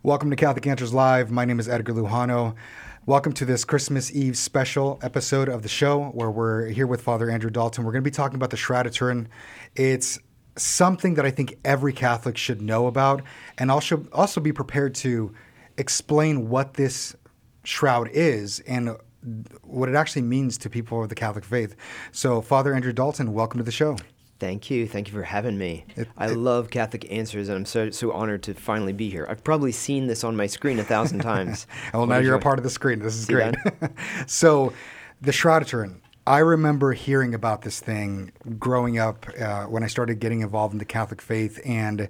Welcome to Catholic Answers Live. My name is Edgar Lujano. Welcome to this Christmas Eve special episode of the show where we're here with Father Andrew Dalton. We're going to be talking about the Shroud of Turin. It's something that I think every Catholic should know about, and also be prepared to explain what this shroud is and what it actually means to people of the Catholic faith. So, Father Andrew Dalton, welcome to the show. Thank you. Thank you for having me. I love Catholic Answers, and I'm so honored to finally be here. I've probably seen this on my screen 1,000 times. Well, now you're a part of the screen. This is great. So, the Shroud of Turin. I remember hearing about this thing growing up when I started getting involved in the Catholic faith, and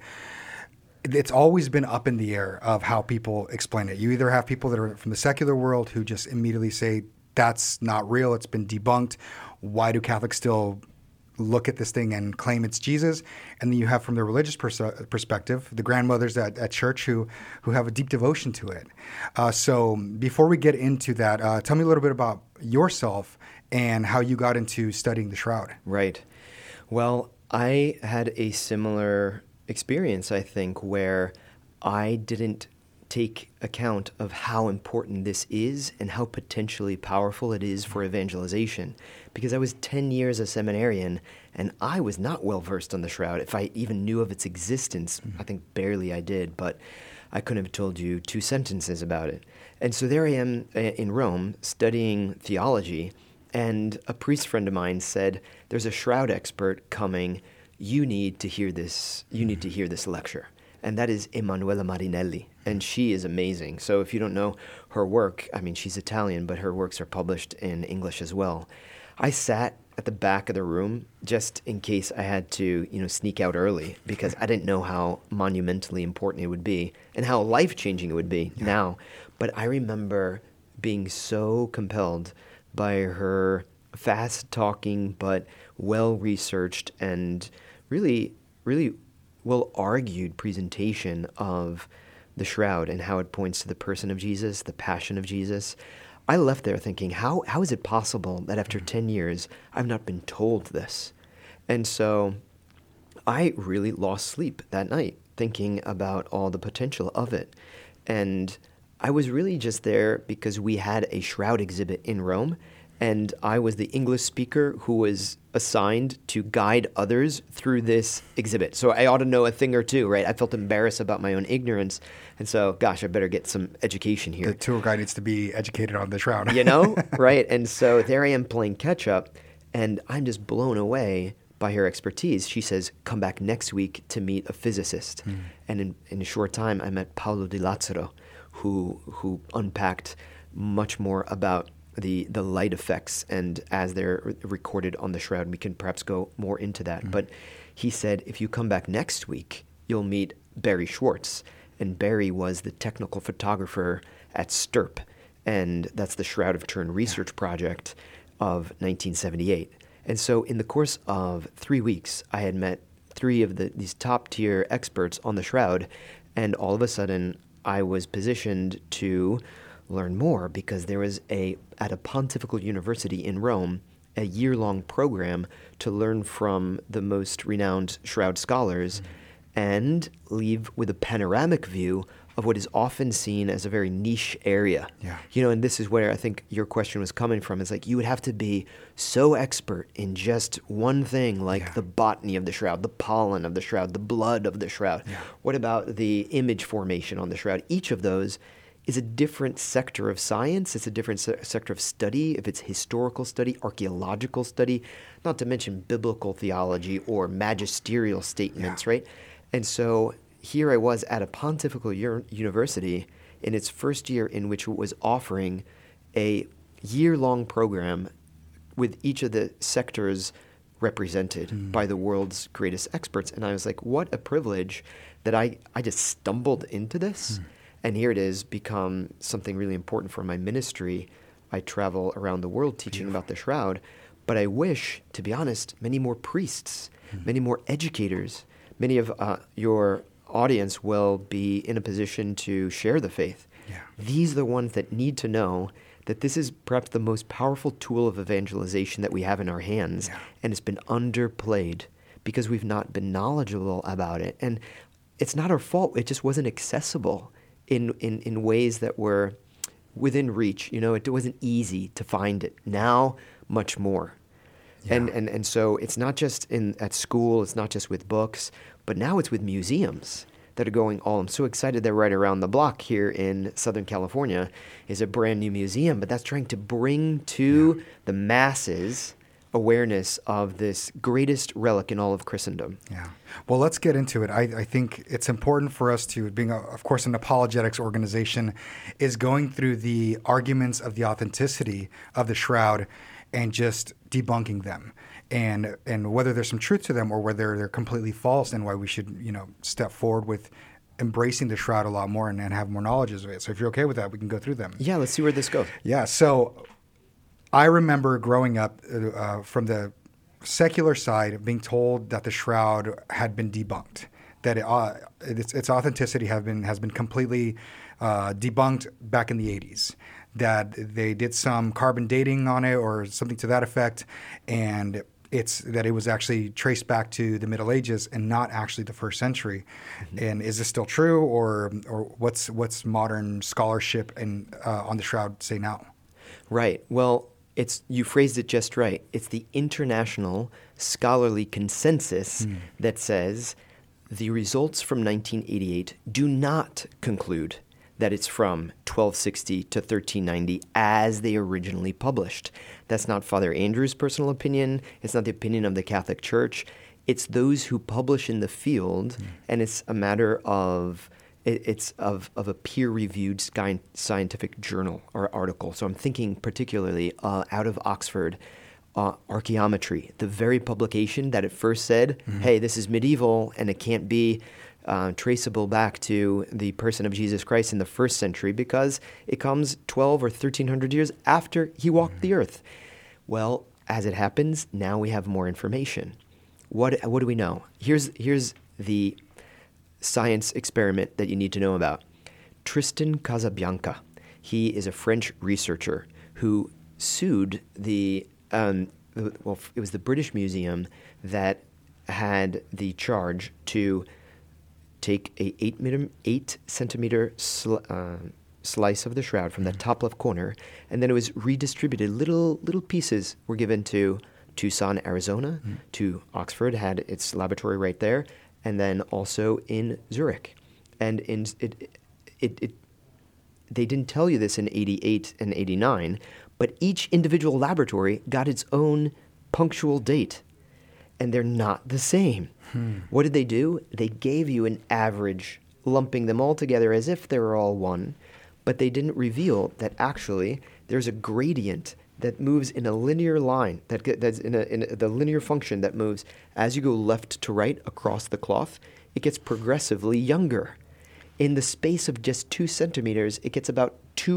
it's always been up in the air of how people explain it. You either have people that are from the secular world who just immediately say, that's not real, it's been debunked. Why do Catholics still look at this thing and claim it's Jesus? And then you have from the religious perspective, the grandmothers at church who have a deep devotion to it. So before we get into that, tell me a little bit about yourself and how you got into studying the Shroud. Right. Well, I had a similar experience, I think, where I didn't take account of how important this is and how potentially powerful it is for evangelization. Because I was 10 years a seminarian, and I was not well versed on the Shroud. If I even knew of its existence, I think barely I did, but I couldn't have told you 2 sentences about it. And so there I am in Rome studying theology, and a priest friend of mine said, there's a Shroud expert coming. You need to hear this. You need to hear this lecture. And that is Emanuela Marinelli, and she is amazing. So if you don't know her work, I mean, she's Italian, but her works are published in English as well. I sat at the back of the room just in case I had to, sneak out early, because I didn't know how monumentally important it would be and how life-changing it would be now. But I remember being so compelled by her fast-talking but well-researched and really, really well-argued presentation of the Shroud and how it points to the person of Jesus, the passion of Jesus. I left there thinking, how is it possible that after 10 years I've not been told this? And so I really lost sleep that night thinking about all the potential of it. And I was really just there because we had a Shroud exhibit in Rome, and I was the English speaker who was assigned to guide others through this exhibit. So I ought to know a thing or two, right? I felt embarrassed about my own ignorance. And so, gosh, I better get some education here. The tour guide needs to be educated on the Shroud. Right? And so there I am playing catch up, and I'm just blown away by her expertise. She says, come back next week to meet a physicist. And in a short time, I met Paolo Di Lazzaro, who unpacked much more about the light effects, and as they're recorded on the Shroud, we can perhaps go more into that. But he said, if you come back next week, you'll meet Barry Schwartz. And Barry was the technical photographer at STURP, and that's the Shroud of Turin research project of 1978. And so in the course of 3 weeks, I had met 3 of these top-tier experts on the Shroud, and all of a sudden, I was positioned to learn more, because there was at a pontifical university in Rome, a year-long program to learn from the most renowned Shroud scholars and leave with a panoramic view of what is often seen as a very niche area. And this is where I think your question was coming from. It's like you would have to be so expert in just one thing, like the botany of the Shroud, the pollen of the Shroud, the blood of the Shroud. What about the image formation on the Shroud? Each of those is a different sector of science. It's a different sector of study, if it's historical study, archaeological study, not to mention biblical theology or magisterial statements, right? And so here I was at a pontifical university in its first year, in which it was offering a year-long program with each of the sectors represented by the world's greatest experts. And I was like, what a privilege that I just stumbled into this. And here it is become something really important for my ministry. I travel around the world teaching about the Shroud, but I wish, to be honest, many more priests, many more educators, many of your audience will be in a position to share the faith. These are the ones that need to know that this is perhaps the most powerful tool of evangelization that we have in our hands, and it's been underplayed because we've not been knowledgeable about it. And it's not our fault. It just wasn't accessible. in ways that were within reach. It wasn't easy to find it. Now, much more. Yeah. And so it's not just at school, it's not just with books, but now it's with museums that are going all. I'm so excited that right around the block here in Southern California is a brand new museum, but that's trying to bring to the masses awareness of this greatest relic in all of Christendom. Yeah. Well, let's get into it. I think it's important for us to, being, of course, an apologetics organization, is going through the arguments of the authenticity of the shroud and just debunking them. And whether there's some truth to them or whether they're completely false, and why we should, step forward with embracing the shroud a lot more and have more knowledge of it. So if you're okay with that, we can go through them. Yeah, let's see where this goes. Yeah. So I remember growing up from the secular side being told that the shroud had been debunked, that its authenticity has been completely debunked back in the 80s, that they did some carbon dating on it or something to that effect, and that it was actually traced back to the Middle Ages and not actually the first century. Mm-hmm. And is this still true, or what's modern scholarship on the shroud say now? Right. Well, you phrased it just right. It's the international scholarly consensus that says the results from 1988 do not conclude that it's from 1260 to 1390 as they originally published. That's not Father Andrew's personal opinion. It's not the opinion of the Catholic Church. It's those who publish in the field, and it's a matter of a peer-reviewed scientific journal or article. So I'm thinking particularly out of Oxford, Archaeometry, the very publication that at first said, hey, this is medieval and it can't be traceable back to the person of Jesus Christ in the first century because it comes 12 or 1300 years after he walked the earth. Well, as it happens, now we have more information. What do we know? Here's the science experiment that you need to know about. Tristan Casabianca. He is a French researcher who sued it was the British Museum that had the charge to take a 8 centimeter slice of the shroud from the top left corner, and then it was redistributed. Little pieces were given to Tucson, Arizona, to Oxford, had its laboratory right there, and then also in Zurich. And they didn't tell you this in 88 and 89, but each individual laboratory got its own punctual date, and they're not the same. What did they do? They gave you an average, lumping them all together as if they were all one, but they didn't reveal that actually there's a gradient that moves in a linear line, that's in the linear function that moves as you go left to right across the cloth. It gets progressively younger. In the space of just 2 centimeters, it gets about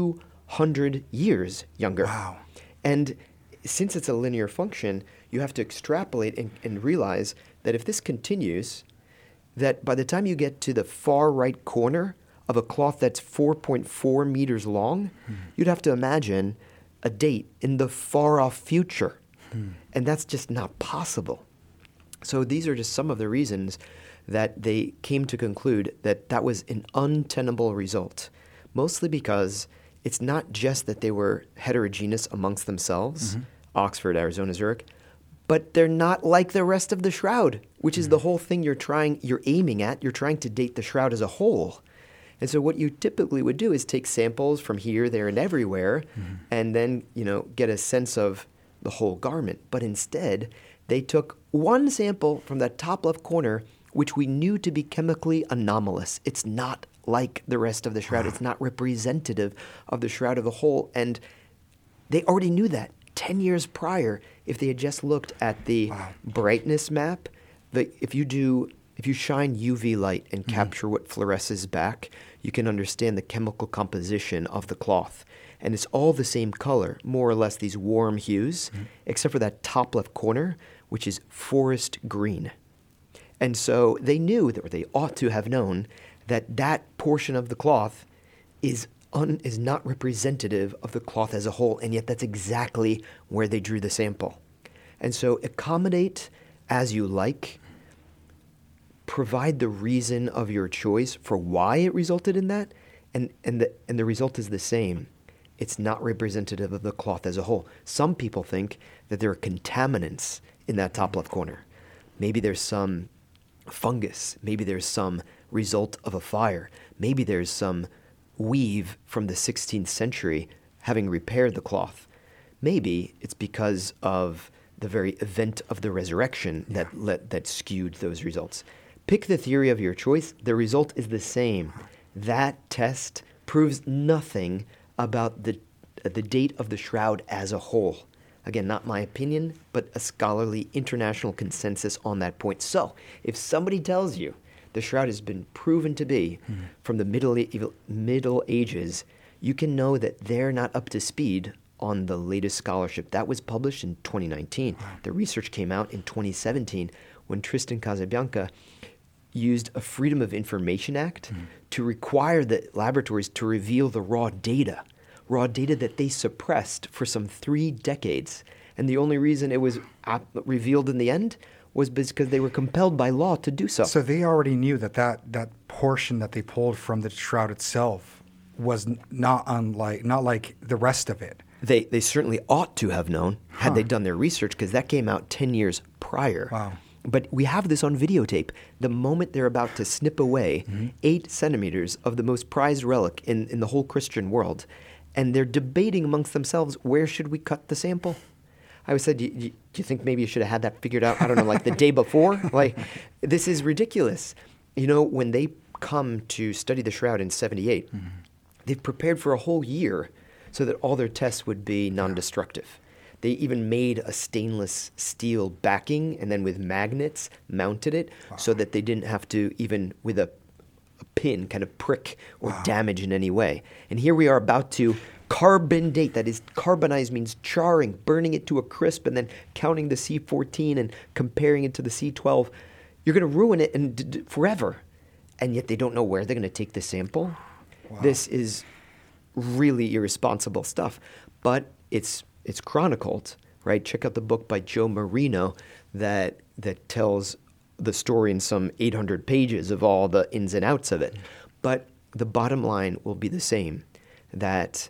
200 years younger. Wow. And since it's a linear function, you have to extrapolate and realize that if this continues, that by the time you get to the far right corner of a cloth that's 4.4 meters long, you'd have to imagine a date in the far-off future. And that's just not possible. So these are just some of the reasons that they came to conclude that that was an untenable result, mostly because it's not just that they were heterogeneous amongst themselves, Oxford, Arizona, Zurich, but they're not like the rest of the shroud, which is the whole thing you're aiming at. You're trying to date the shroud as a whole. And so what you typically would do is take samples from here, there, and everywhere, and then, get a sense of the whole garment. But instead, they took one sample from that top left corner, which we knew to be chemically anomalous. It's not like the rest of the shroud. It's not representative of the shroud of the whole. And they already knew that 10 years prior. If they had just looked at the brightness map, if you shine UV light and capture what fluoresces back, you can understand the chemical composition of the cloth. And it's all the same color, more or less these warm hues, except for that top left corner, which is forest green. And so they knew, or they ought to have known, that portion of the cloth is not representative of the cloth as a whole, and yet that's exactly where they drew the sample. And so accommodate as you like, provide the reason of your choice for why it resulted in that, And the result is the same. It's not representative of the cloth as a whole. Some people think that there are contaminants in that top left corner. Maybe there's some fungus. Maybe there's some result of a fire. Maybe there's some weave from the 16th century having repaired the cloth. Maybe it's because of the very event of the resurrection that skewed those results. Pick the theory of your choice. The result is the same. That test proves nothing about the date of the shroud as a whole. Again, not my opinion, but a scholarly international consensus on that point. So, if somebody tells you the shroud has been proven to be from the Middle Ages, you can know that they're not up to speed on the latest scholarship. That was published in 2019. Wow. The research came out in 2017 when Tristan Casabianca used a Freedom of Information Act to require the laboratories to reveal the raw data that they suppressed for some 3 decades. And the only reason it was revealed in the end was because they were compelled by law to do so. So they already knew that portion that they pulled from the shroud itself was not like the rest of it. They certainly ought to have known had they done their research, because that came out 10 years prior. Wow. But we have this on videotape. The moment they're about to snip away 8 centimeters of the most prized relic in the whole Christian world, and they're debating amongst themselves, where should we cut the sample? I always said, do you think maybe you should have had that figured out, I don't know, like the day before? Like, this is ridiculous. You know, when they come to study the shroud in 78, they've prepared for a whole year so that all their tests would be non-destructive. They even made a stainless steel backing and then with magnets mounted it so that they didn't have to even with a pin kind of prick or damage in any way. And here we are about to carbon date. That is, carbonize means charring, burning it to a crisp and then counting the C14 and comparing it to the C12. You're going to ruin it and forever. And yet they don't know where they're going to take the sample. Wow. This is really irresponsible stuff. But it's chronicled, right? Check out the book by Joe Marino that tells the story in some 800 pages of all the ins and outs of it. But the bottom line will be the same, that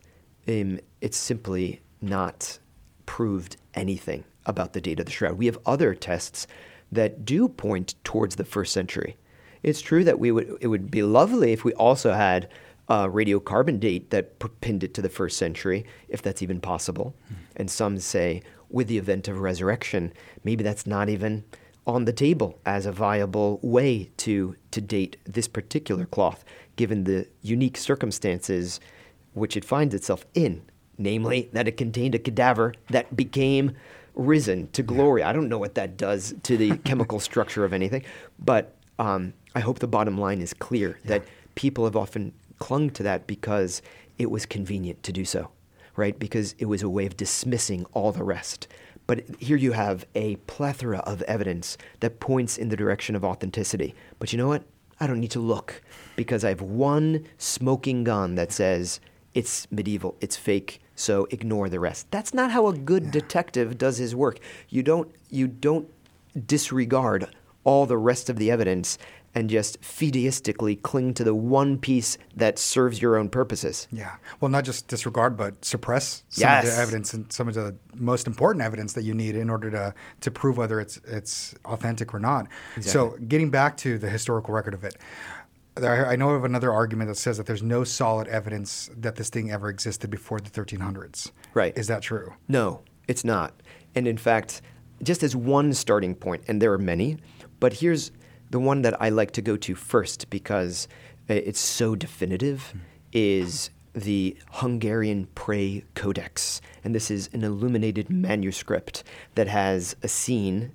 it's simply not proved anything about the date of the shroud. We have other tests that do point towards the 1st century. It's true that it would be lovely if we also had a radiocarbon date that pinned it to the 1st century, if that's even possible. And some say, with the event of resurrection, maybe that's not even on the table as a viable way to date this particular cloth, given the unique circumstances which it finds itself in, namely that it contained a cadaver that became risen to glory. I don't know what that does to the chemical structure of anything, but I hope the bottom line is clear that people have often clung to that because it was convenient to do so, right? Because it was a way of dismissing all the rest. But here you have a plethora of evidence that points in the direction of authenticity. But you know what? I don't need to look because I have one smoking gun that says it's medieval, it's fake, so ignore the rest. That's not how a good detective does his work. You don't disregard all the rest of the evidence and just fideistically cling to the one piece that serves your own purposes. Yeah. Well, not just disregard, but suppress some of the evidence and some of the most important evidence that you need in order to prove whether it's authentic or not. Exactly. So getting back to the historical record of it, I know of another argument that says that there's no solid evidence that this thing ever existed before the 1300s. Right. Is that true? No, it's not. And in fact, just as one starting point, and there are many, but here's the one that I like to go to first because it's so definitive, is the Hungarian Prey Codex. And this is an illuminated manuscript that has a scene.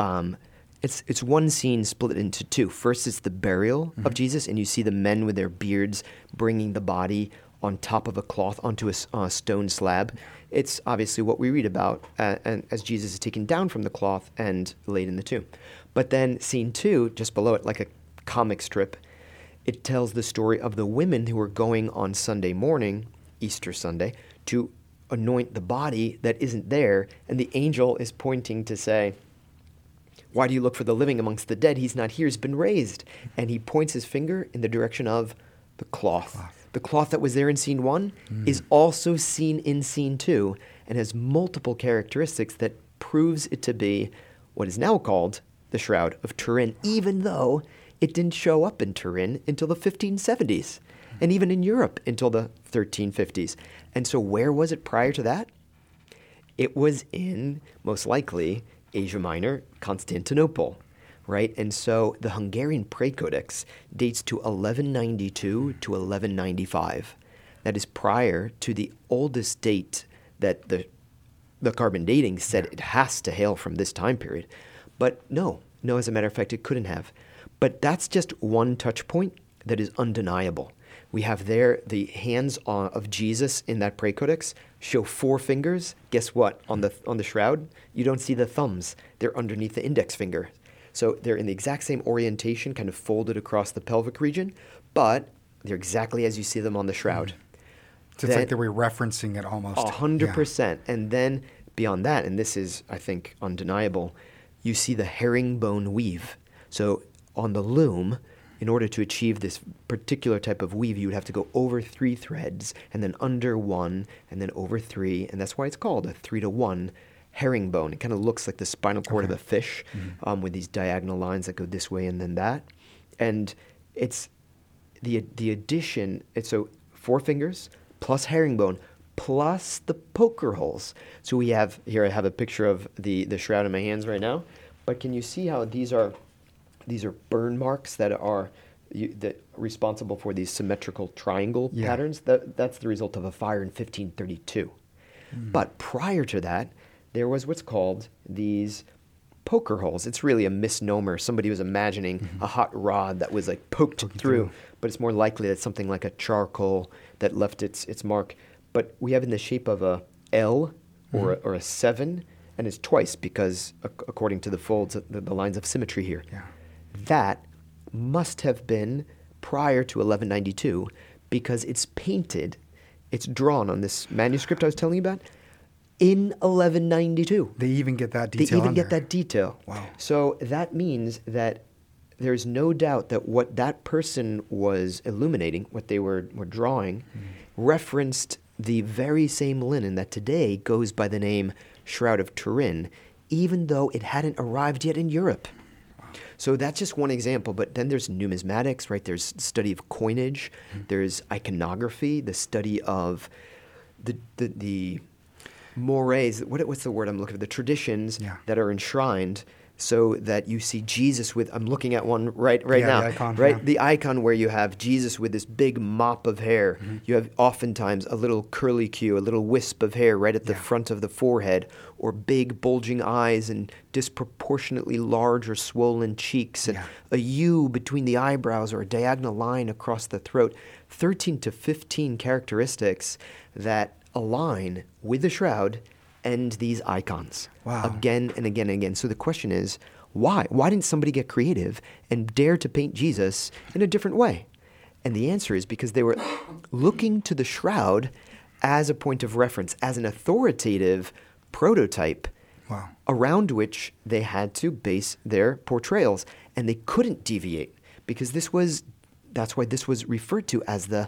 It's one scene split into two. First is the burial of Jesus, and you see the men with their beards bringing the body on top of a cloth onto a stone slab. It's obviously what we read about as Jesus is taken down from the cloth and laid in the tomb. But then scene 2, just below it, like a comic strip, it tells the story of the women who were going on Sunday morning, Easter Sunday, to anoint the body that isn't there, and the angel is pointing to say, "Why do you look for the living amongst the dead? He's not here, he's been raised." And he points his finger in the direction of the cloth. The cloth that was there in scene 1 is also seen in scene 2 and has multiple characteristics that proves it to be what is now called the Shroud of Turin, even though it didn't show up in Turin until the 1570s, and even in Europe until the 1350s. And so where was it prior to that? It was in, most likely, Asia Minor, Constantinople, right? And so the Hungarian Praecodex dates to 1192 to 1195. That is prior to the oldest date that the carbon dating said it has to hail from this time period. But no, as a matter of fact, it couldn't have. But that's just one touch point that is undeniable. We have there the hands of Jesus in that Praecodex show 4 fingers. Guess what? On the shroud, you don't see the thumbs. They're underneath the index finger. So they're in the exact same orientation, kind of folded across the pelvic region, but they're exactly as you see them on the shroud. So it's like they were referencing it almost. 100%. Yeah. And then beyond that, and this is, I think, undeniable, you see the herringbone weave. So on the loom, in order to achieve this particular type of weave, you would have to go over 3 threads, and then under 1, and then over 3, and that's why it's called a 3-to-1 herringbone. It kind of looks like the spinal cord of a fish, with these diagonal lines that go this way and then that. And it's the addition, it's so 4 fingers plus herringbone plus the poker holes. So we have, here I have a picture of the shroud in my hands right now, but can you see how these are burn marks that are responsible for these symmetrical triangle patterns? That's the result of a fire in 1532. But prior to that, there was what's called these poker holes. It's really a misnomer. Somebody was imagining a hot rod that was like poked through, but it's more likely that something like a charcoal that left its mark. But we have in the shape of a L or a 7, and it's twice because according to the folds, the lines of symmetry here. Yeah. That must have been prior to 1192 because it's painted, it's drawn on this manuscript I was telling you about in 1192. They even get that detail. Wow. So that means that there's no doubt that what that person was illuminating, what they were drawing, referenced the very same linen that today goes by the name Shroud of Turin, even though it hadn't arrived yet in Europe. So that's just one example, but then there's numismatics, right? There's study of coinage, there's iconography, the study of the mores, what's the word I'm looking for? The traditions that are enshrined so that you see Jesus with, I'm looking at one right now, the icon, right? The icon where you have Jesus with this big mop of hair. You have oftentimes a little curlicue, a little wisp of hair right at the front of the forehead, or big bulging eyes and disproportionately large or swollen cheeks, and a U between the eyebrows or a diagonal line across the throat. 13 to 15 characteristics that align with the shroud and these icons. Wow. Again and again and again. So the question is, why? Why didn't somebody get creative and dare to paint Jesus in a different way? And the answer is because they were looking to the shroud as a point of reference, as an authoritative prototype around which they had to base their portrayals. And they couldn't deviate because that's why this was referred to as the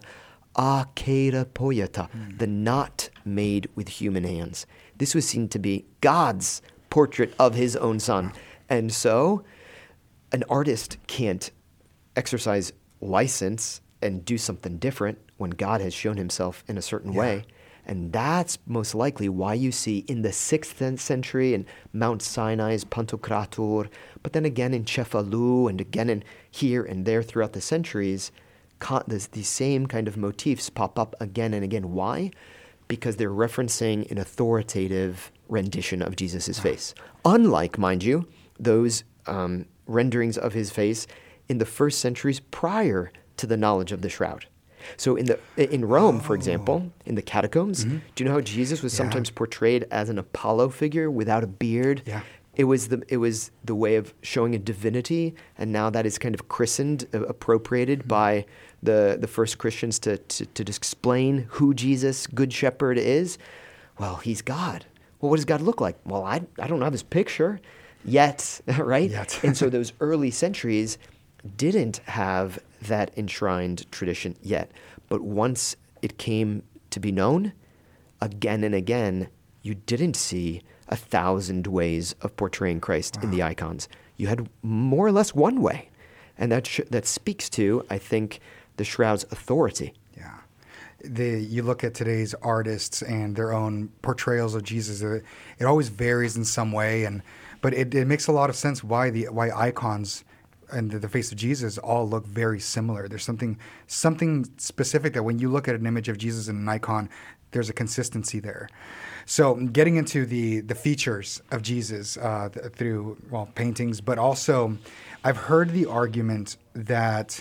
Akera Poieta, the not made with human hands. This was seen to be God's portrait of his own son. And so an artist can't exercise license and do something different when God has shown himself in a certain way. And that's most likely why you see in the 6th century in Mount Sinai's Pantocrator, but then again in Cefalu and again in here and there throughout the centuries, these same kind of motifs pop up again and again. Why? Because they're referencing an authoritative rendition of Jesus' face. Unlike, mind you, those renderings of his face in the first centuries prior to the knowledge of the shroud. So in Rome, for example, in the catacombs, do you know how Jesus was sometimes portrayed as an Apollo figure without a beard? Yeah. It was the way of showing a divinity, and now that is kind of christened, appropriated by the first Christians to explain who Jesus, Good Shepherd, is. Well, he's God. Well, what does God look like? Well, I don't have his picture yet, right? Yet. And so those early centuries didn't have that enshrined tradition yet. But once it came to be known, again and again, you didn't see 1,000 ways of portraying Christ in the icons. You had more or less one way. And that speaks to, I think, the shroud's authority. Yeah. You look at today's artists and their own portrayals of Jesus, it always varies in some way. But it makes a lot of sense why icons and the face of Jesus all look very similar. There's something specific that when you look at an image of Jesus in an icon, there's a consistency there. So getting into the features of Jesus through paintings, but also I've heard the argument that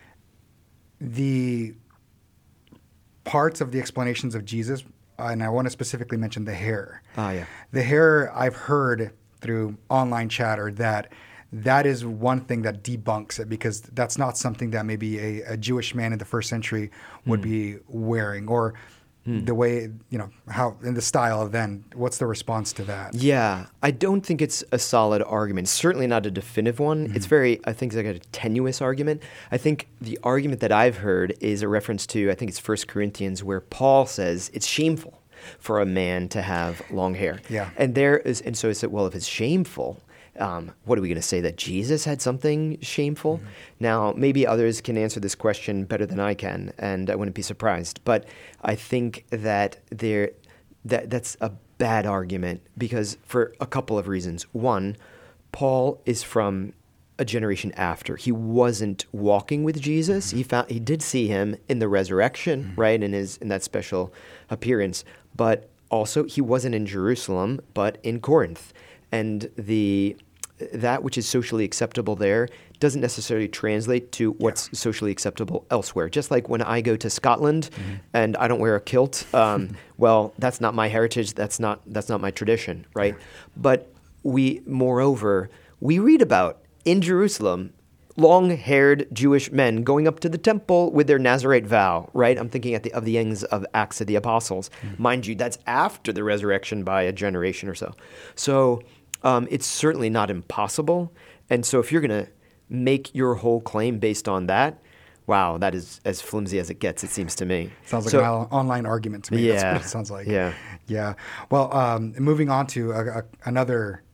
the parts of the explanations of Jesus, and I want to specifically mention the hair. Yeah. The hair, I've heard through online chatter that is one thing that debunks it, because that's not something that maybe a Jewish man in the first century would be wearing, or the way, how in the style of then. What's the response to that? Yeah, I don't think it's a solid argument. Certainly not a definitive one. It's I think it's like a tenuous argument. I think the argument that I've heard is a reference to, I think it's 1 Corinthians, where Paul says it's shameful for a man to have long hair. Yeah. And so it's well, if it's shameful, what are we going to say, that Jesus had something shameful? Now, maybe others can answer this question better than I can, and I wouldn't be surprised. But I think that that's a bad argument, because for a couple of reasons. One, Paul is from a generation after. He wasn't walking with Jesus. He did see him in the resurrection, right, in that special appearance. But also, he wasn't in Jerusalem, but in Corinth. And that which is socially acceptable there doesn't necessarily translate to what's socially acceptable elsewhere. Just like when I go to Scotland and I don't wear a kilt, well, that's not my heritage. That's not my tradition, right? Yeah. But moreover, we read about in Jerusalem long-haired Jewish men going up to the temple with their Nazirite vow, right? I'm thinking of the ends of Acts of the Apostles. Mind you, that's after the resurrection by a generation or so. So it's certainly not impossible. And so if you're going to make your whole claim based on that, wow, that is as flimsy as it gets, it seems to me. Sounds like an online argument to me. Yeah. That's what it sounds like. Yeah. Yeah. Well, moving on to another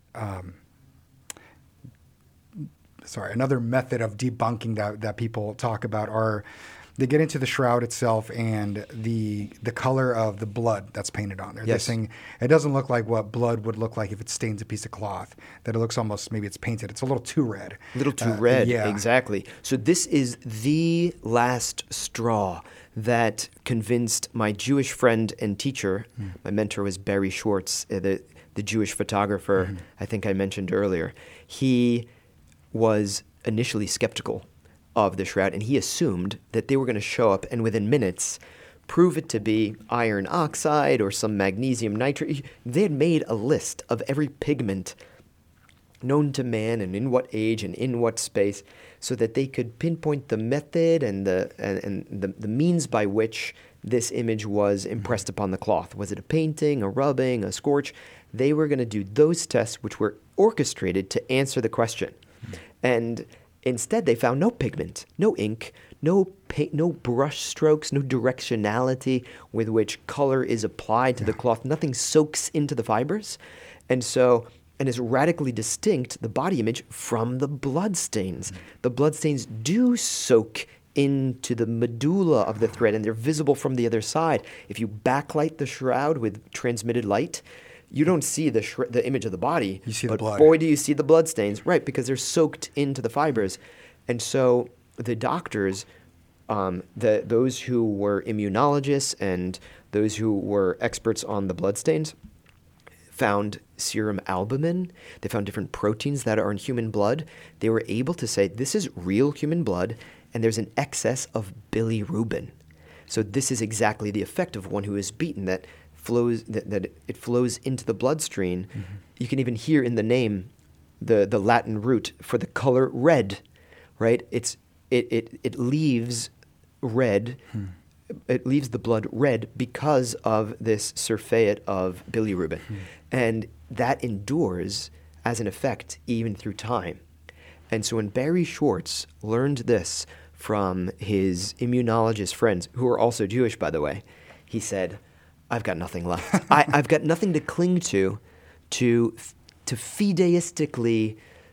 method of debunking that people talk about are, they get into the shroud itself and the color of the blood that's painted on there. Yes. They're saying it doesn't look like what blood would look like if it stains a piece of cloth, that it looks almost, maybe it's painted. It's a little too red. A little too red, yeah. Exactly. So this is the last straw that convinced my Jewish friend and teacher, my mentor was Barry Schwartz, the Jewish photographer I think I mentioned earlier. He was initially skeptical of the shroud, and he assumed that they were going to show up and within minutes prove it to be iron oxide or some magnesium nitrate. They had made a list of every pigment known to man and in what age and in what space, so that they could pinpoint the method and the means by which this image was impressed upon the cloth. Was it a painting, a rubbing, a scorch? They were going to do those tests which were orchestrated to answer the question. And instead, they found no pigment, no ink, no paint, no brush strokes, no directionality with which color is applied to the cloth. Nothing soaks into the fibers. And it's radically distinct, the body image, from the bloodstains. The bloodstains do soak into the medulla of the thread, and they're visible from the other side. If you backlight the shroud with transmitted light, you don't see the image of the body. You see the blood. Boy, do you see the bloodstains, right, because they're soaked into the fibers. And so the doctors, those who were immunologists and those who were experts on the bloodstains, found serum albumin. They found different proteins that are in human blood. They were able to say, this is real human blood, and there's an excess of bilirubin. So this is exactly the effect of one who is beaten, that it flows into the bloodstream. You can even hear in the name the Latin root for the color red, right? It leaves red. It leaves the blood red because of this surfeit of bilirubin. And that endures as an effect even through time. And so when Barry Schwartz learned this from his immunologist friends, who are also Jewish, by the way. He said, I've got nothing left. I've got nothing to cling to fideistically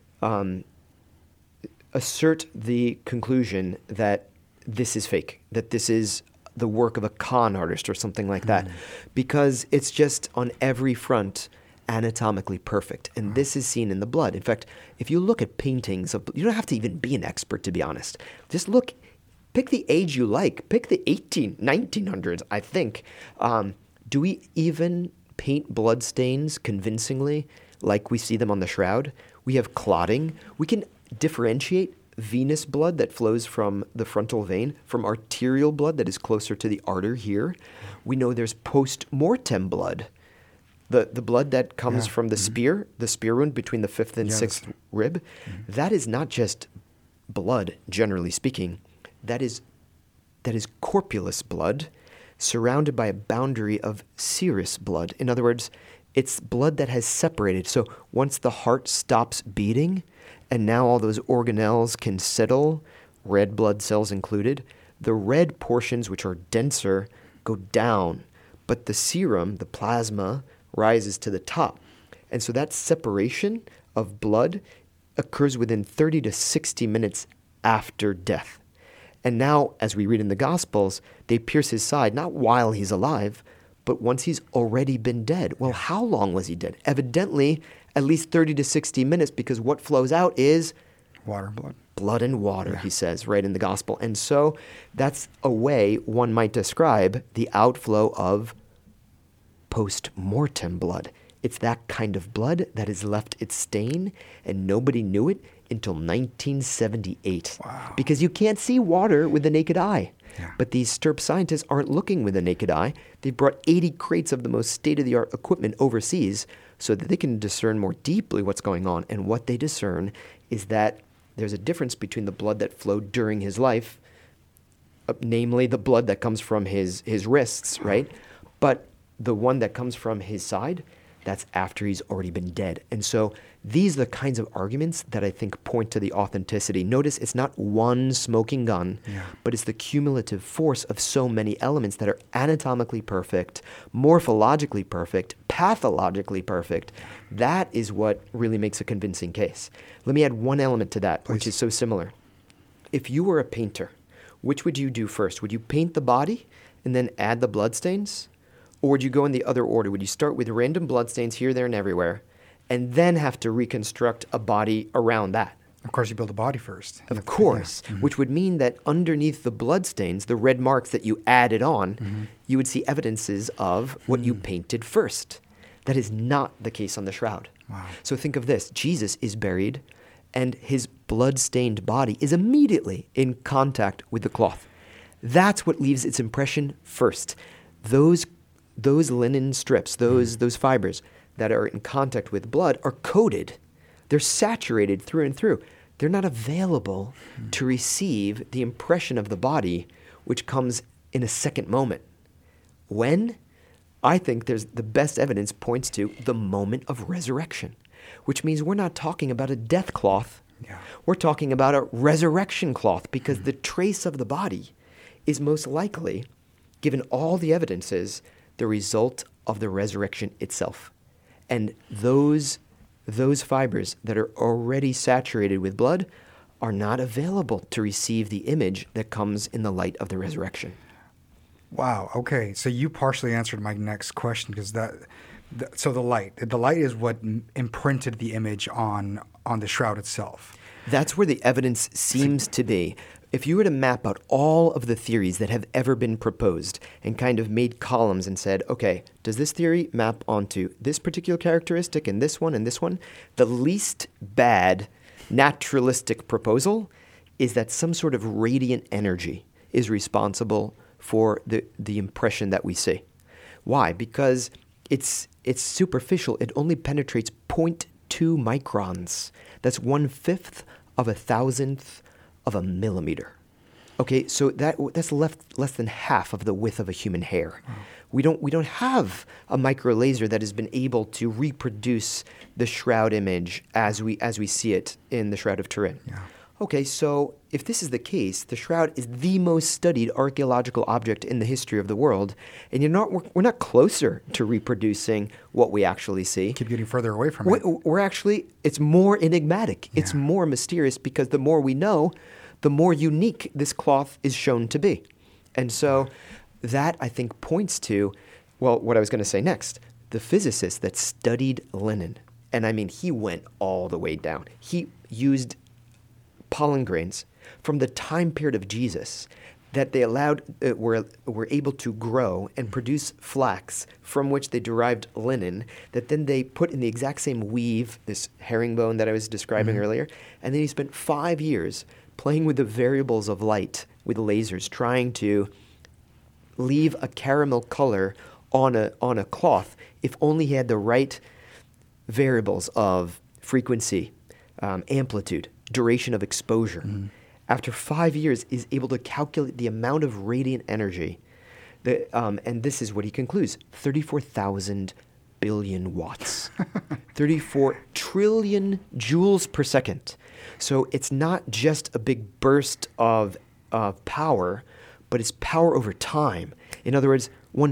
assert the conclusion that this is fake, that this is the work of a con artist or something like that, because it's just on every front anatomically perfect. And this is seen in the blood. In fact, if you look at paintings, you don't have to even be an expert, to be honest. Just look, pick the age you like. Pick the 1900s, I think. Do we even paint blood stains convincingly like we see them on the shroud? We have clotting. We can differentiate venous blood that flows from the frontal vein from arterial blood that is closer to the artery here. We know there's post-mortem blood. The blood that comes from the spear wound between the fifth and sixth rib, that is not just blood, generally speaking. That is corpulous blood surrounded by a boundary of serous blood. In other words, it's blood that has separated. So once the heart stops beating, and now all those organelles can settle, red blood cells included, the red portions, which are denser, go down. But the serum, the plasma, rises to the top. And so that separation of blood occurs within 30 to 60 minutes after death. And now, as we read in the Gospels, they pierce his side, not while he's alive, but once he's already been dead. Well, how long was he dead? Evidently, at least 30 to 60 minutes, because what flows out is water and blood. Blood and water, he says, right in the Gospel. And so that's a way one might describe the outflow of post-mortem blood. It's that kind of blood that has left its stain, and nobody knew it until 1978. Wow. Because you can't see water with the naked eye. Yeah. But these STURP scientists aren't looking with the naked eye. They've brought 80 crates of the most state-of-the-art equipment overseas so that they can discern more deeply what's going on. And what they discern is that there's a difference between the blood that flowed during his life, namely the blood that comes from his wrists, right? But the one that comes from his side, that's after he's already been dead. And so these are the kinds of arguments that I think point to the authenticity. Notice it's not one smoking gun, but it's the cumulative force of so many elements that are anatomically perfect, morphologically perfect, pathologically perfect. That is what really makes a convincing case. Let me add one element to that, which is so similar. If you were a painter, which would you do first? Would you paint the body and then add the bloodstains? Or would you go in the other order? Would you start with random bloodstains here, there, and everywhere, and then have to reconstruct a body around that? Of course, you build a body first. Of course, which would mean that underneath the bloodstains, the red marks that you added on, you would see evidences of what you painted first. That is not the case on the shroud. Wow. So think of this. Jesus is buried, and his blood-stained body is immediately in contact with the cloth. That's what leaves its impression first. Those linen strips, those fibers that are in contact with blood are coated. They're saturated through and through. They're not available to receive the impression of the body, which comes in a second moment. When? I think there's the best evidence points to the moment of resurrection, which means we're not talking about a death cloth. Yeah. We're talking about a resurrection cloth, because the trace of the body is most likely, given all the evidences, the result of the resurrection itself. And those fibers that are already saturated with blood are not available to receive the image that comes in the light of the resurrection. Wow. Okay. So you partially answered my next question, because so the light is what imprinted the image on the shroud itself. That's where the evidence seems to be. If you were to map out all of the theories that have ever been proposed and kind of made columns and said, okay, does this theory map onto this particular characteristic and this one and this one? The least bad naturalistic proposal is that some sort of radiant energy is responsible for the impression that we see. Why? Because it's superficial. It only penetrates 0.2 microns. That's 1/5 of 1,000th of a millimeter. Okay, so that's less than half of the width of a human hair. Wow. We don't have a micro laser that has been able to reproduce the shroud image as we see it in the Shroud of Turin. Yeah. okay, so if this is the case, the Shroud is the most studied archaeological object in the history of the world, and we're not closer to reproducing what we actually see. Keep getting further away from it. We're actually, it's more enigmatic. It's more mysterious because the more we know, the more unique this cloth is shown to be. And so that, I think, points to, well, what I was going to say next. The physicist that studied linen, and I mean, he went all the way down. He used pollen grains from the time period of Jesus that they were able to grow and produce flax from which they derived linen that then they put in the exact same weave, this herringbone that I was describing earlier. And then he spent 5 years playing with the variables of light with lasers, trying to leave a caramel color on a cloth if only he had the right variables of frequency, amplitude, duration of exposure. After 5 years, is able to calculate the amount of radiant energy. And this is what he concludes: 34,000 billion watts, 34 trillion joules per second. So it's not just a big burst of power, but it's power over time. In other words,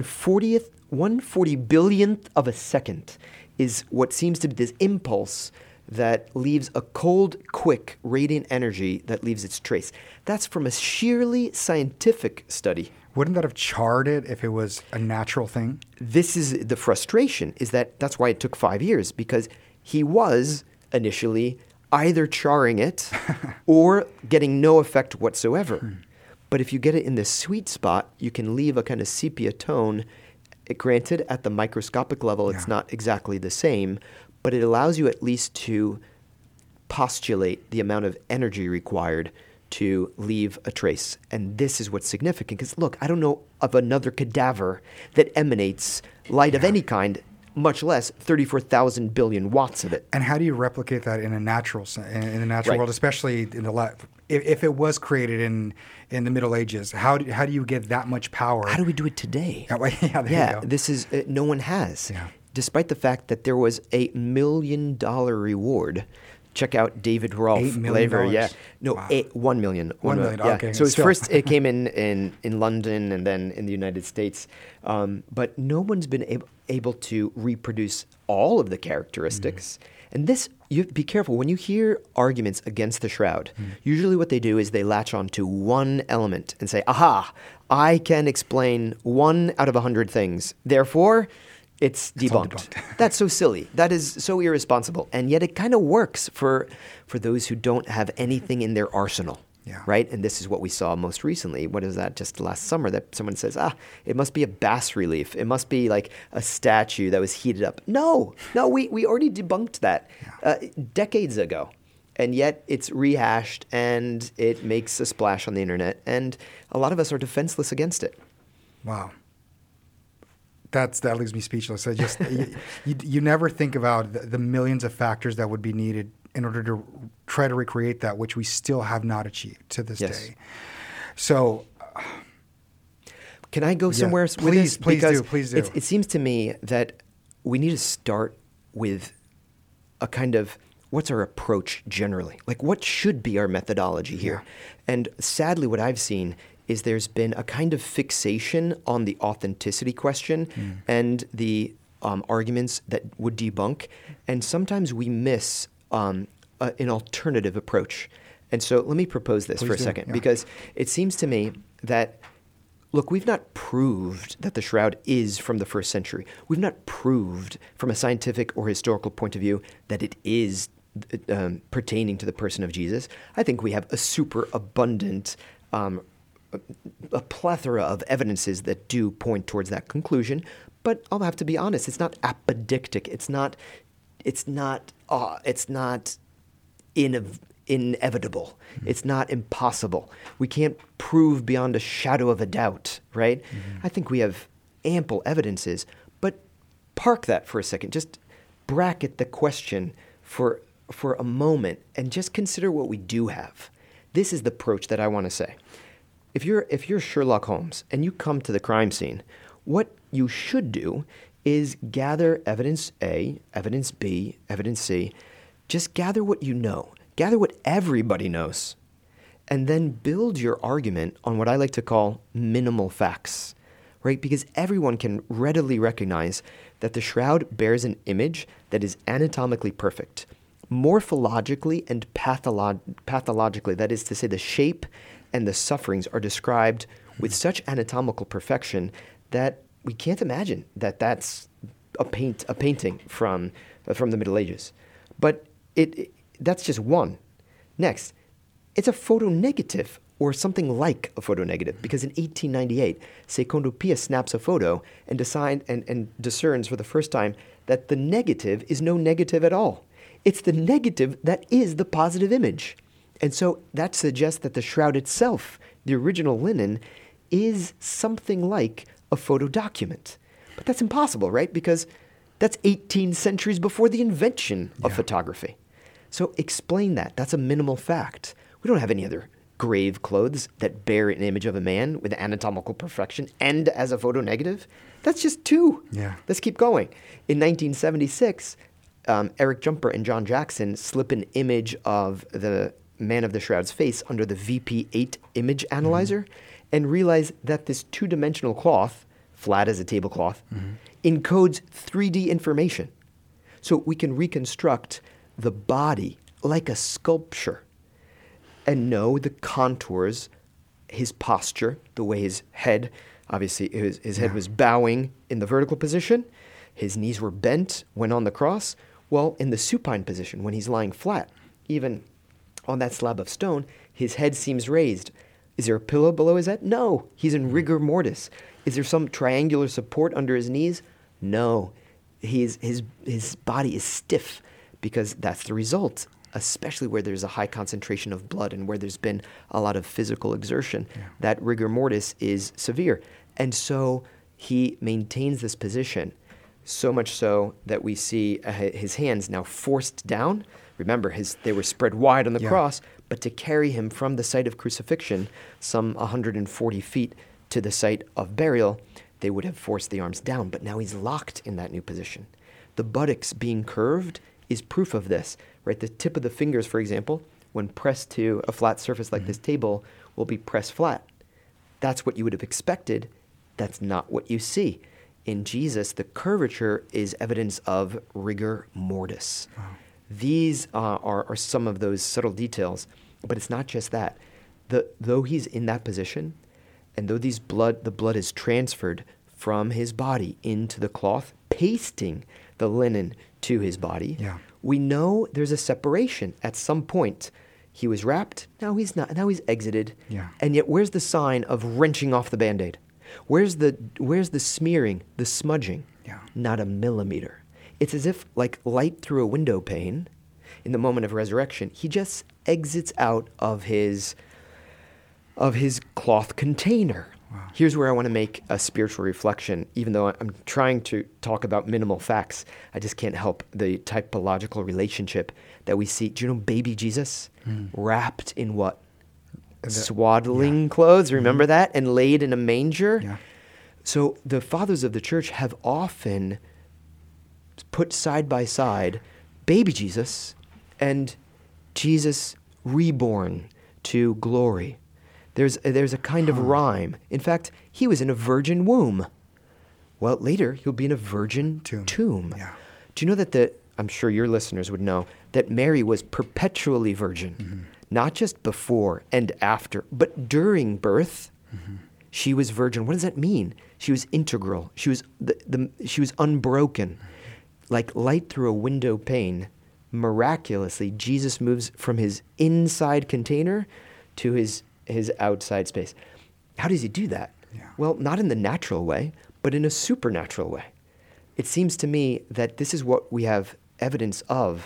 1/40 billionth of a second is what seems to be this impulse that leaves a cold, quick, radiant energy that leaves its trace. That's from a sheerly scientific study. Wouldn't that have charred it if it was a natural thing? This is the frustration, is that's why it took 5 years, because he was initially either charring it or getting no effect whatsoever. But if you get it in the sweet spot, you can leave a kind of sepia tone. Granted, at the microscopic level, it's not exactly the same, but it allows you at least to postulate the amount of energy required to leave a trace. And this is what's significant, because look, I don't know of another cadaver that emanates light of any kind, much less 34,000 billion watts of it. And how do you replicate that in a natural world, especially in the if it was created in the Middle Ages? How do you get that much power? How do we do it today? There you go. This is no one has. Yeah. Despite the fact that there was a $1 million reward. Check out David Rolf. $8 million? Wow. 1 million. 1 million. Yeah. Okay. So it came in London and then in the United States. But no one's been able to reproduce all of the characteristics. And this, you be careful. When you hear arguments against the Shroud, usually what they do is they latch on to one element and say, aha, I can explain 1 out of 100 things. Therefore, it's debunked. That's so silly. That is so irresponsible. And yet it kind of works for those who don't have anything in their arsenal. Yeah. Right? And this is what we saw most recently. What is that? Just last summer that someone says, it must be a bas relief. It must be like a statue that was heated up. No, we already debunked that decades ago. And yet it's rehashed and it makes a splash on the internet. And a lot of us are defenseless against it. Wow. That leaves me speechless. I just you never think about the millions of factors that would be needed in order to try to recreate that, which we still have not achieved to this day. So, can I go somewhere with this? Please do. It seems to me that we need to start with a kind of what's our approach generally? Like, what should be our methodology here? And sadly, what I've seen is there's been a kind of fixation on the authenticity question and the arguments that would debunk. And sometimes we miss an alternative approach. And so let me propose this for a second, because it seems to me that, look, we've not proved that the Shroud is from the 1st century. We've not proved from a scientific or historical point of view that it is pertaining to the person of Jesus. I think we have a super abundant a plethora of evidences that do point towards that conclusion, but I'll have to be honest. It's not apodictic. It's not inevitable. It's not impossible. We can't prove beyond a shadow of a doubt, right? I think we have ample evidences, but park that for a second. Just bracket the question for a moment and just consider what we do have. This is the approach that I want to say. If you're Sherlock Holmes and you come to the crime scene, what you should do is gather evidence A, evidence B, evidence C. Just gather what you know. gather what everybody knows, and then build your argument on what I like to call minimal facts, right? Because everyone can readily recognize that the shroud bears an image that is anatomically perfect, morphologically and pathologically. That is to say, the shape and the sufferings are described with such anatomical perfection that we can't imagine that that's a painting from the Middle Ages. But that's just one. Next, it's a photonegative, or something like a photonegative, because in 1898, Secondo Pia snaps a photo and discerns for the first time that the negative is no negative at all. It's the negative that is the positive image. And so that suggests that the shroud itself, the original linen, is something like a photo document. But that's impossible, right? Because that's 18 centuries before the invention of photography. So explain that. That's a minimal fact. We don't have any other grave clothes that bear an image of a man with anatomical perfection and as a photo negative. That's just two. Yeah. Let's keep going. In 1976, Eric Jumper and John Jackson slip an image of the man of the shroud's face under the VP8 image analyzer and realize that this two-dimensional cloth, flat as a tablecloth, encodes 3D information. So we can reconstruct the body like a sculpture and know the contours, his posture, the way his head, obviously his head was bowing in the vertical position, his knees were bent when on the cross. Well, in the supine position, when he's lying flat, even on that slab of stone, his head seems raised. Is there a pillow below his head? No. He's in rigor mortis. Is there some triangular support under his knees? No. His body is stiff because that's the result, especially where there's a high concentration of blood and where there's been a lot of physical exertion. That rigor mortis is severe. And so he maintains this position, so much so that we see his hands now forced down. Remember, they were spread wide on the cross, but to carry him from the site of crucifixion, some 140 feet to the site of burial, they would have forced the arms down. But now he's locked in that new position. The buttocks being curved is proof of this, right? The tip of the fingers, for example, when pressed to a flat surface like this table, will be pressed flat. That's what you would have expected. That's not what you see. In Jesus, the curvature is evidence of rigor mortis. Wow. These are some of those subtle details, but it's not just that. Though he's in that position, and though the blood is transferred from his body into the cloth, pasting the linen to his body, we know there's a separation at some point. He was wrapped, now he's not, now he's exited. And yet where's the sign of wrenching off the Band-Aid? Where's the smearing, the smudging? Not a millimeter. It's as if, like light through a window pane, in the moment of resurrection, he just exits out of his cloth container. Wow. Here's where I want to make a spiritual reflection. Even though I'm trying to talk about minimal facts, I just can't help the typological relationship that we see. Do you know baby Jesus wrapped in what? Swaddling clothes, remember that? And laid in a manger? So the fathers of the church have often put side by side baby Jesus and Jesus reborn to glory. There's a kind of rhyme. In fact, he was in a virgin womb. Well, later he'll be in a virgin tomb. Do you know that I'm sure your listeners would know that Mary was perpetually virgin, not just before and after, but during birth. She was virgin. What does that mean? She was integral. She was she was unbroken. Like light through a window pane, miraculously, Jesus moves from his inside container to his outside space. How does he do that? Well, not in the natural way, but in a supernatural way. It seems to me that this is what we have evidence of.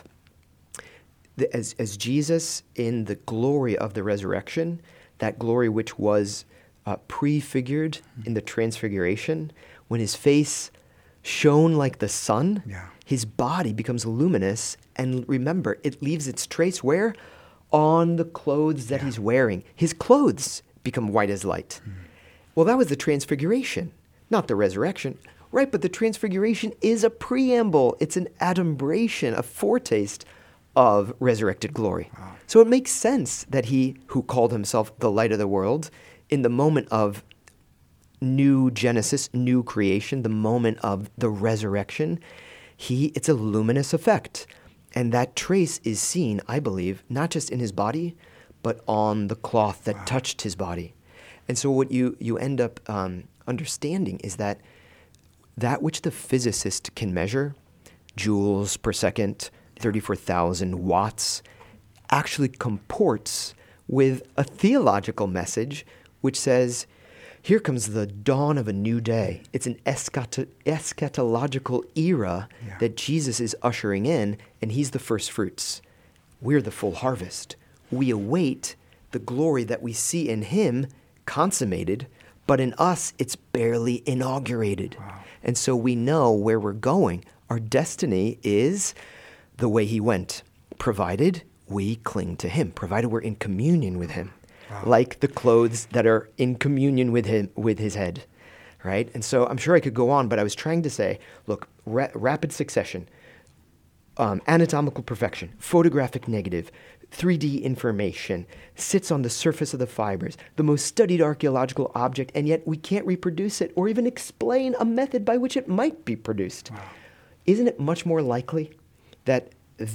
As Jesus, in the glory of the resurrection, that glory which was prefigured in the transfiguration, when his face shone like the sun, his body becomes luminous, and remember, it leaves its trace where? On the clothes that he's wearing. His clothes become white as light. Well, that was the transfiguration, not the resurrection. Right, but the transfiguration is a preamble. It's an adumbration, a foretaste of resurrected glory. Wow. So it makes sense that he who called himself the light of the world in the moment of new Genesis, new creation, the moment of the resurrection, it's a luminous effect. And that trace is seen, I believe, not just in his body, but on the cloth that touched his body. And so what you end up understanding is that which the physicist can measure, joules per second, 34,000 watts, actually comports with a theological message which says, here comes the dawn of a new day. It's an eschatological era that Jesus is ushering in, and he's the first fruits. We're the full harvest. We await the glory that we see in him consummated, but in us, it's barely inaugurated. Wow. And so we know where we're going. Our destiny is the way he went, provided we cling to him, provided we're in communion with him. Wow. Like the clothes that are in communion with him, with his head, right? And so I'm sure I could go on, but I was trying to say, look, rapid succession, anatomical perfection, photographic negative, 3D information, sits on the surface of the fibers, the most studied archaeological object, and yet we can't reproduce it or even explain a method by which it might be produced. Wow. Isn't it much more likely that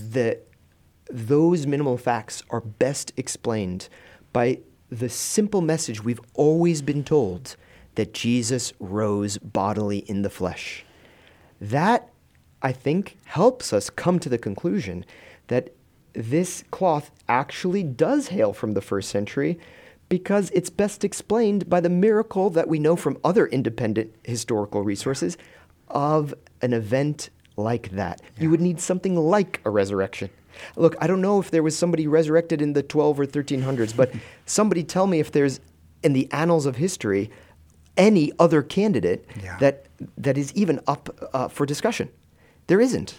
those minimal facts are best explained by the simple message we've always been told, that Jesus rose bodily in the flesh? That, I think, helps us come to the conclusion that this cloth actually does hail from the first century, because it's best explained by the miracle that we know from other independent historical resources of an event like that. Yeah. You would need something like a resurrection. Look, I don't know if there was somebody resurrected in the 12 or 1300s, but somebody tell me if there's, in the annals of history, any other candidate that is even up for discussion. There isn't.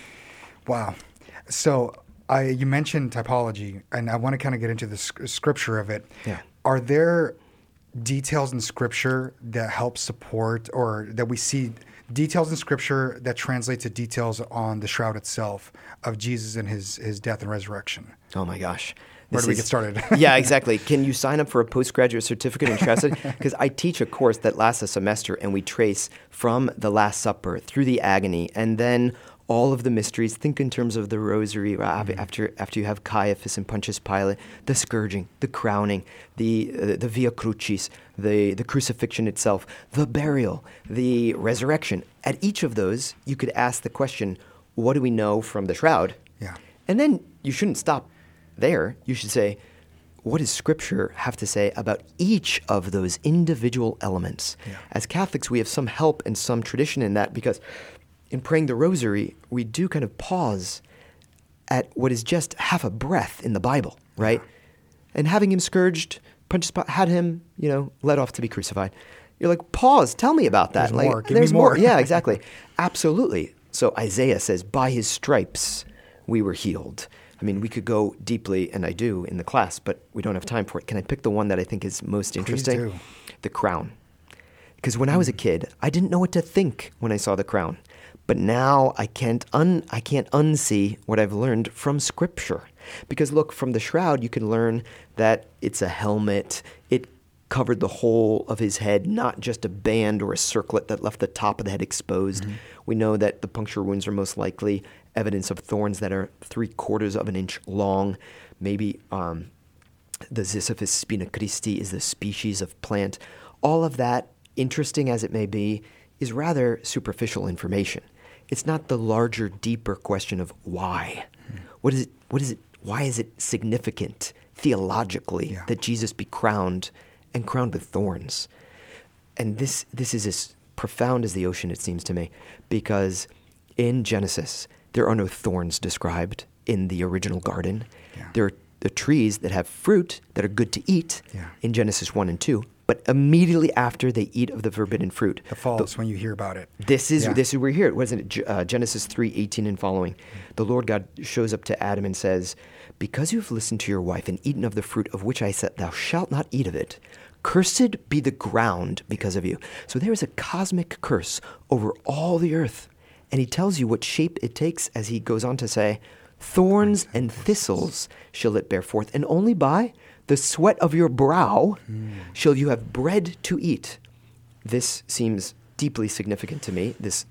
Wow. So you mentioned typology, and I want to kind of get into the scripture of it. Yeah. Are there details in scripture that help support, or that we see details in scripture that translate to details on the shroud itself of Jesus and his death and resurrection? Oh my gosh. Where do we get started? Yeah, exactly. Can you sign up for a postgraduate certificate in chastity? Because I teach a course that lasts a semester, and we trace from the Last Supper through the agony, and then all of the mysteries. Think in terms of the rosary, after you have Caiaphas and Pontius Pilate, the scourging, the crowning, the Via Crucis, the crucifixion itself, the burial, the resurrection. At each of those, you could ask the question, what do we know from the shroud? Yeah. And then you shouldn't stop there. You should say, what does Scripture have to say about each of those individual elements? Yeah. As Catholics, we have some help and some tradition in that, because in praying the rosary, we do kind of pause at what is just half a breath in the Bible, right? Yeah. And having him scourged, Pontius Pilate had him, led off to be crucified. You're like, pause, tell me about that. There's more. Give me more. Yeah, exactly. Absolutely. So Isaiah says, by his stripes we were healed. I mean, we could go deeply, and I do in the class, but we don't have time for it. Can I pick the one that I think is most interesting? Please do. The crown. Because when I was a kid, I didn't know what to think when I saw the crown. But now I can't unsee what I've learned from Scripture. Because look, from the shroud, you can learn that it's a helmet. It covered the whole of his head, not just a band or a circlet that left the top of the head exposed. Mm-hmm. We know that the puncture wounds are most likely evidence of thorns that are 3/4 of an inch long. Maybe the Ziziphus spina Christi is the species of plant. All of that, interesting as it may be, is rather superficial information. It's not the larger, deeper question of why. What is it? Why is it significant theologically that Jesus be crowned, and crowned with thorns? And this is as profound as the ocean, it seems to me, because in Genesis, there are no thorns described in the original garden. Yeah. There are the trees that have fruit that are good to eat in Genesis 1 and 2. But immediately after they eat of the forbidden fruit, the fall is when you hear about it. This is where we hear it. Wasn't it Genesis 3:18 and following? The Lord God shows up to Adam and says, "Because you have listened to your wife and eaten of the fruit of which I said, thou shalt not eat of it. Cursed be the ground because of you." So there is a cosmic curse over all the earth, and He tells you what shape it takes as He goes on to say, Thorns and thistles shall it bear forth, and only by the sweat of your brow shall you have bread to eat. This seems deeply significant to me. This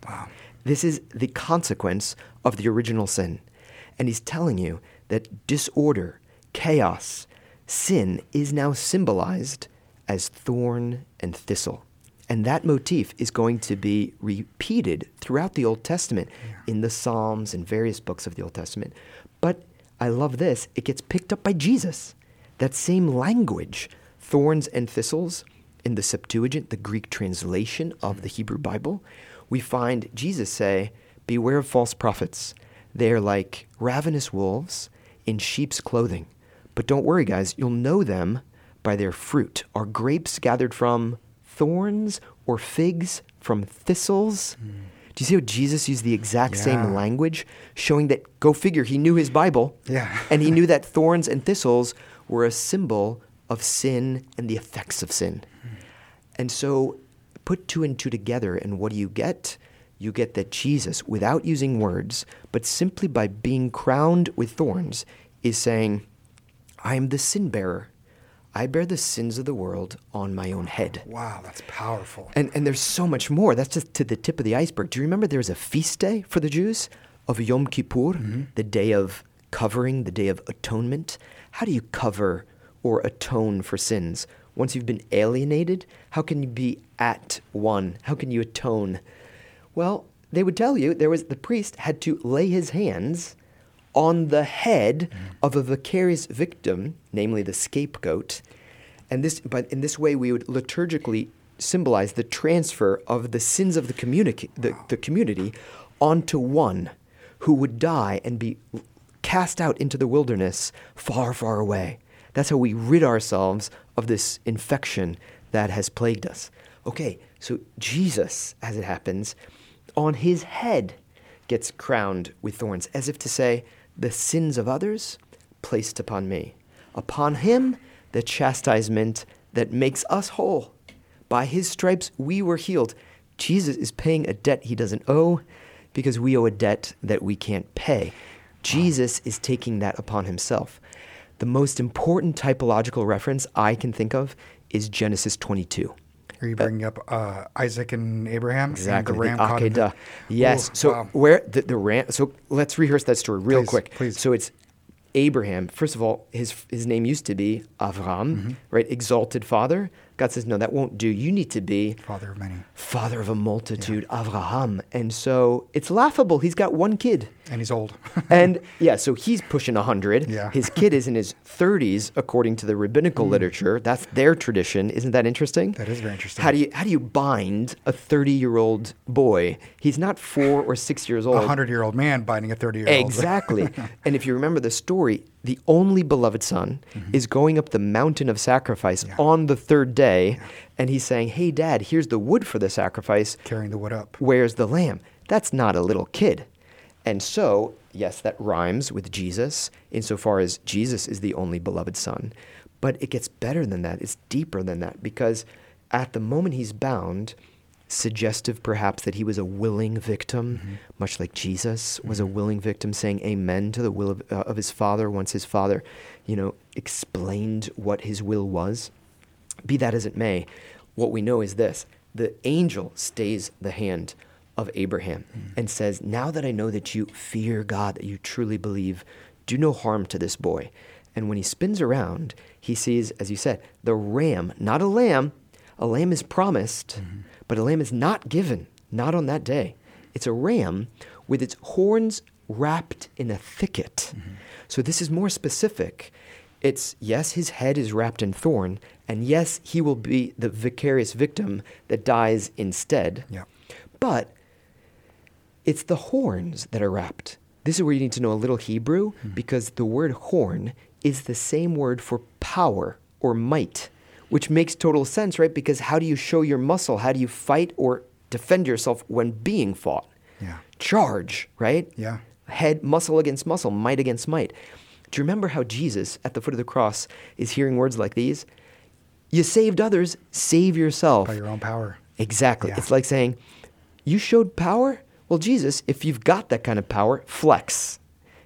is the consequence of the original sin. And he's telling you that disorder, chaos, sin is now symbolized as thorn and thistle. And that motif is going to be repeated throughout the Old Testament in the Psalms and various books of the Old Testament. But I love this. It gets picked up by Jesus. That same language, thorns and thistles, in the Septuagint, the Greek translation of the Hebrew Bible, we find Jesus say, beware of false prophets. They are like ravenous wolves in sheep's clothing. But don't worry, guys, you'll know them by their fruit. Are grapes gathered from thorns or figs from thistles? Do you see how Jesus used the exact same language, showing that, go figure, he knew his Bible, and he knew that thorns and thistles were a symbol of sin and the effects of sin. And so put two and two together, and what do you get? You get that Jesus, without using words, but simply by being crowned with thorns, is saying, I am the sin bearer. I bear the sins of the world on my own head. Wow, that's powerful. And there's so much more. That's just to the tip of the iceberg. Do you remember there's a feast day for the Jews of Yom Kippur, the day of covering, the day of atonement? How do you cover or atone for sins? Once you've been alienated, how can you be at one? How can you atone? Well, they would tell you the priest had to lay his hands on the head of a vicarious victim, namely the scapegoat. And in this way, we would liturgically symbolize the transfer of the sins of the community onto one who would die and be cast out into the wilderness far, far away. That's how we rid ourselves of this infection that has plagued us. Okay, so Jesus, as it happens, on his head gets crowned with thorns, as if to say, the sins of others placed upon me. Upon him, the chastisement that makes us whole. By his stripes, we were healed. Jesus is paying a debt he doesn't owe because we owe a debt that we can't pay. Jesus is taking that upon himself. The most important typological reference I can think of is Genesis 22. Are you bringing up Isaac and Abraham? Exactly. And the ram the caught in Akedah. Yes. Oh, So wow. where the ram? So let's rehearse that story real quick. Please. So it's Abraham. First of all, his name used to be Avram, right? Exalted father. God says, no, that won't do. You need to be Father of many. father of a multitude, Avraham. And so it's laughable. He's got one kid. And he's old. And so he's pushing 100. Yeah. His kid is in his 30s, according to the rabbinical literature. That's their tradition. Isn't that interesting? That is very interesting. How do you bind a 30-year-old boy? He's not 4 or 6 years old. A 100-year-old man binding a 30-year-old. Exactly. And if you remember the story, the only beloved son is going up the mountain of sacrifice on the third day, and he's saying, hey, Dad, here's the wood for the sacrifice. Carrying the wood up. Where's the lamb? That's not a little kid. And so, yes, that rhymes with Jesus, insofar as Jesus is the only beloved son. But it gets better than that. It's deeper than that, because at the moment he's bound, suggestive perhaps that he was a willing victim, much like Jesus was a willing victim, saying amen to the will of his Father once his Father, explained what his will was. Be that as it may, what we know is this: the angel stays the hand of Abraham and says, now that I know that you fear God, that you truly believe, do no harm to this boy. And when he spins around, he sees, as you said, the ram, not a lamb. A lamb is promised, but a lamb is not given, not on that day. It's a ram with its horns wrapped in a thicket. So this is more specific. It's, yes, his head is wrapped in thorn, and yes, he will be the vicarious victim that dies instead. Yeah. But it's the horns that are wrapped. This is where you need to know a little Hebrew, because the word horn is the same word for power or might, which makes total sense, right? Because how do you show your muscle? How do you fight or defend yourself when being fought? Yeah. Charge, right? Yeah. Head, muscle against muscle, might against might. Do you remember how Jesus, at the foot of the cross, is hearing words like these? You saved others, save yourself. By your own power. Exactly. Yeah. It's like saying, you showed power? Well, Jesus, if you've got that kind of power, flex.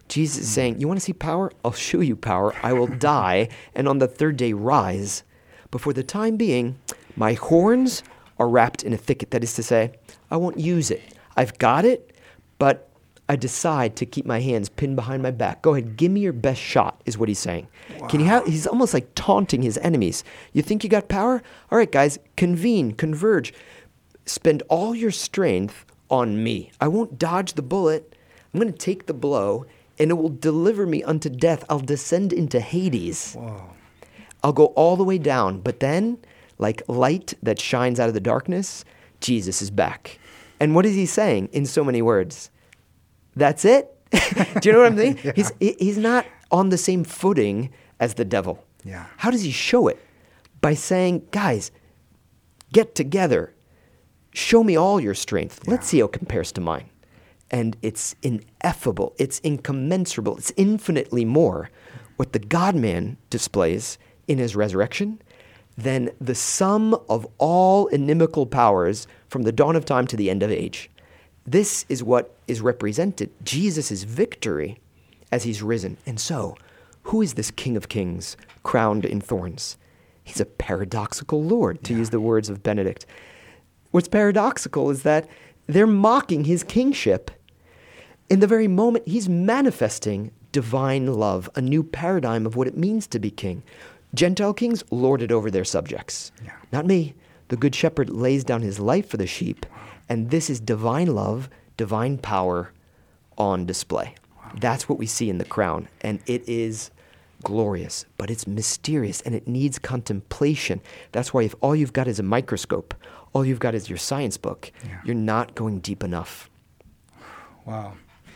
Jesus is saying, you want to see power? I'll show you power. I will die and on the third day rise. But for the time being, my horns are wrapped in a thicket. That is to say, I won't use it. I've got it, but I decide to keep my hands pinned behind my back. Go ahead, give me your best shot, is what he's saying. Wow. He's almost like taunting his enemies. You think you got power? All right, guys, converge. Spend all your strength on me. I won't dodge the bullet. I'm going to take the blow, and it will deliver me unto death. I'll descend into Hades. Whoa. I'll go all the way down. But then, like light that shines out of the darkness, Jesus is back. And what is he saying in so many words? That's it? Do you know what I'm saying? Yeah. He's not on the same footing as the devil. Yeah. How does he show it? By saying, guys, get together. Show me all your strength. Yeah. Let's see how it compares to mine. And it's ineffable. It's incommensurable. It's infinitely more what the God-man displays in his resurrection than the sum of all inimical powers from the dawn of time to the end of age. This is what is represented, Jesus' victory as he's risen. And so, who is this King of Kings crowned in thorns? He's a paradoxical Lord, to use the words of Benedict. What's paradoxical is that they're mocking his kingship in the very moment he's manifesting divine love, a new paradigm of what it means to be king. Gentile kings lord it over their subjects. Yeah. Not me. The good shepherd lays down his life for the sheep, and this is divine love, divine power on display. Wow. That's what we see in the crown, and it is glorious, but it's mysterious, and it needs contemplation. That's why if all you've got is a microscope, all you've got is your science book, you're not going deep enough. Wow.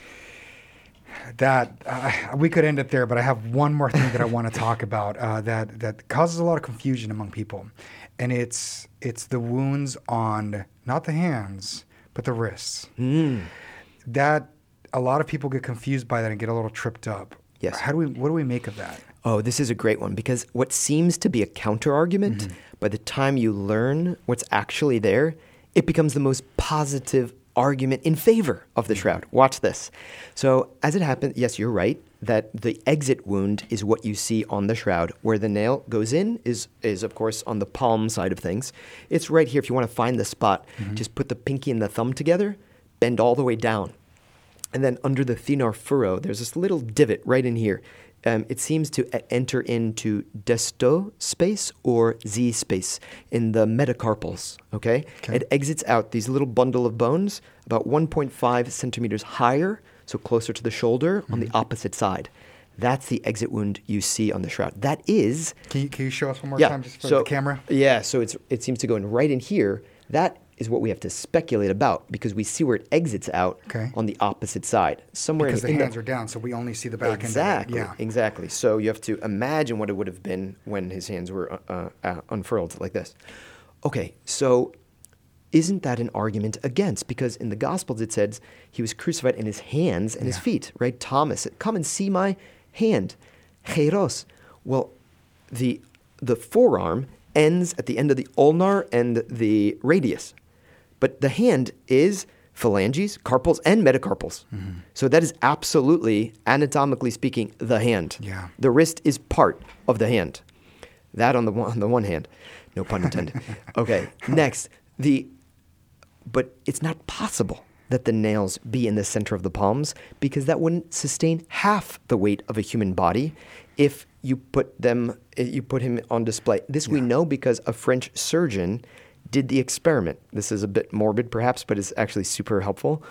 That we could end it there, but I have one more thing that I want to talk about that causes a lot of confusion among people, and it's the wounds on not the hands but the wrists. That a lot of people get confused by that and get a little tripped up. Yes. What do we make of that? Oh, this is a great one, because what seems to be a counter argument, by the time you learn what's actually there, it becomes the most positive argument in favor of the shroud. Watch this. So as it happened, yes, you're right, that the exit wound is what you see on the shroud. Where the nail goes in is of course on the palm side of things. It's right here. If you want to find the spot, just put the pinky and the thumb together, bend all the way down. And then under the thenar furrow, there's this little divot right in here. It seems to enter into desto space or Z space in the metacarpals, okay? It exits out these little bundle of bones about 1.5 centimeters higher, so closer to the shoulder on the opposite side. That's the exit wound you see on the shroud. That is... Can you show us one more time just for the camera? Yeah, so it seems to go in right in here. That is what we have to speculate about, because we see where it exits out on the opposite side. Somewhere because the hands are down, so we only see the back end of it. Yeah. Exactly. So you have to imagine what it would have been when his hands were unfurled like this. Okay, so isn't that an argument against? Because in the Gospels it says he was crucified in his hands and his feet, right? Thomas said, come and see my hand. Cheiros. Well, the forearm ends at the end of the ulnar and the radius. But the hand is phalanges, carpals, and metacarpals. So that is absolutely, anatomically speaking, the hand. Yeah. The wrist is part of the hand. That on the one hand. No pun intended. Okay, next. But it's not possible that the nails be in the center of the palms, because that wouldn't sustain half the weight of a human body if you put him on display. This we know because a French surgeon did the experiment. This is a bit morbid perhaps, but it's actually super helpful.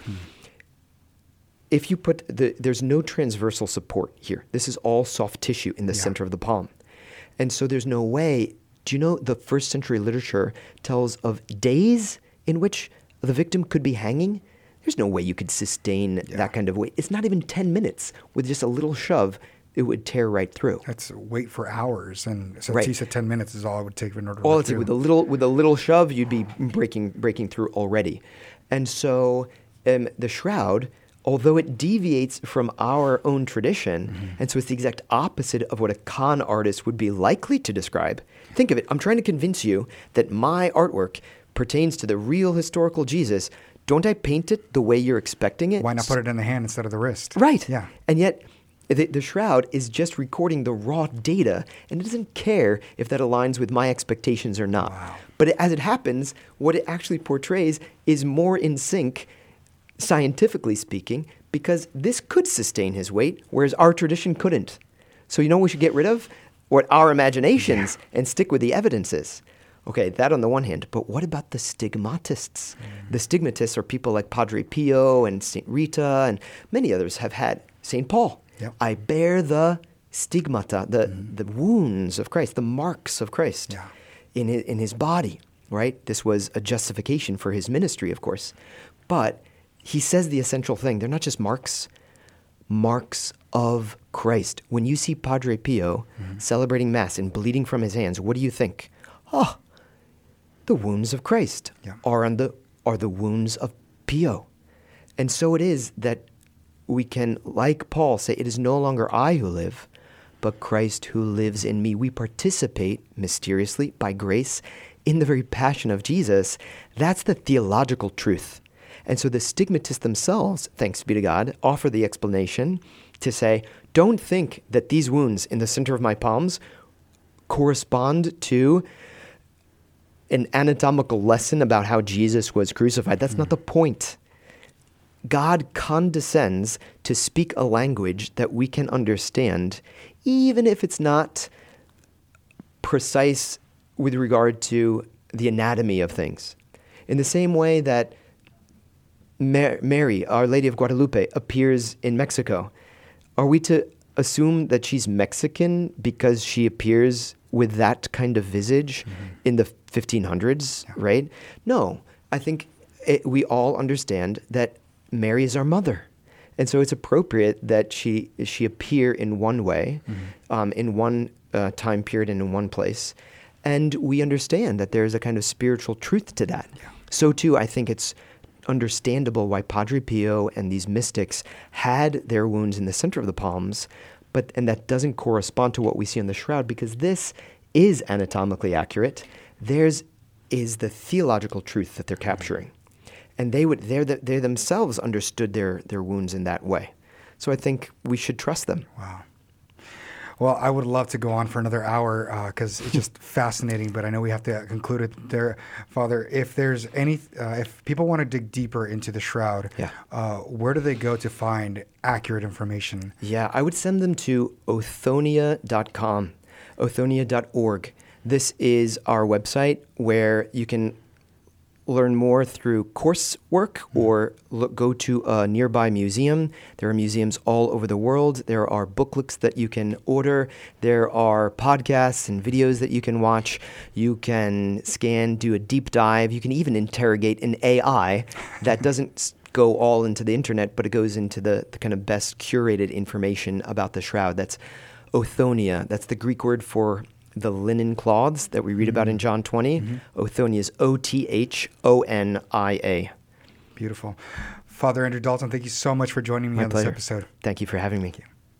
If you put there's no transversal support here. This is all soft tissue in the center of the palm. And so there's no way. Do you know the first century literature tells of days in which the victim could be hanging? There's no way you could sustain that kind of weight. It's not even 10 minutes. With just a little shove, it would tear right through. That's wait for hours, and so you said 10 minutes is all it would take in order to all it takes with a little shove, you'd be breaking through already. And so the shroud, although it deviates from our own tradition, and so it's the exact opposite of what a con artist would be likely to describe. Think of it. I'm trying to convince you that my artwork pertains to the real historical Jesus. don't I paint it the way you're expecting it? Why not put it in the hand instead of the wrist? Right. Yeah. And yet, the shroud is just recording the raw data, and it doesn't care if that aligns with my expectations or not. Wow. But as it happens, what it actually portrays is more in sync, scientifically speaking, because this could sustain his weight, whereas our tradition couldn't. So you know what we should get rid of? What our imaginations and stick with the evidences. Okay, that on the one hand, but what about the stigmatists? The stigmatists are people like Padre Pio and St. Rita and many others have had. St. Paul, Yep. I bear the stigmata, the wounds of Christ, the marks of Christ Yeah. in his body, right? This was a justification for his ministry, of course. But he says the essential thing. They're not just marks of Christ. When you see Padre Pio celebrating Mass and bleeding from his hands, what do you think? Oh, the wounds of Christ Yeah. are the wounds of Pio. And so it is that we can, like Paul, say, it is no longer I who live, but Christ who lives in me. We participate mysteriously by grace in the very passion of Jesus. That's the theological truth. And so the stigmatists themselves, thanks be to God, offer the explanation to say, don't think that these wounds in the center of my palms correspond to an anatomical lesson about how Jesus was crucified. That's not the point. God condescends to speak a language that we can understand, even if it's not precise with regard to the anatomy of things. In the same way that Mary, Our Lady of Guadalupe, appears in Mexico, are we to assume that she's Mexican because she appears with that kind of visage in the 1500s, right? No, I think we all understand that Mary is our mother. And so it's appropriate that she appear in one way, in one time period and in one place. And we understand that there's a kind of spiritual truth to that. Yeah. So too, I think it's understandable why Padre Pio and these mystics had their wounds in the center of the palms, and that doesn't correspond to what we see on the shroud, because this is anatomically accurate. Theirs is the theological truth that they're capturing. And they themselves understood their wounds in that way. So I think we should trust them. Wow. Well, I would love to go on for another hour because it's just fascinating, but I know we have to conclude it there. Father, if there's if people want to dig deeper into the shroud, where do they go to find accurate information? Yeah, I would send them to othonia.com, othonia.org. This is our website where you can learn more through coursework or go to a nearby museum. There are museums all over the world. There are booklets that you can order. There are podcasts and videos that you can watch. You can scan, do a deep dive. You can even interrogate an AI that doesn't go all into the internet, but it goes into the kind of best curated information about the shroud. That's Othonia. That's the Greek word for the linen cloths that we read about in John 20. Othonia is Othonia. Beautiful. Father Andrew Dalton, thank you so much for joining me on this episode. Thank you for having me. Thank you.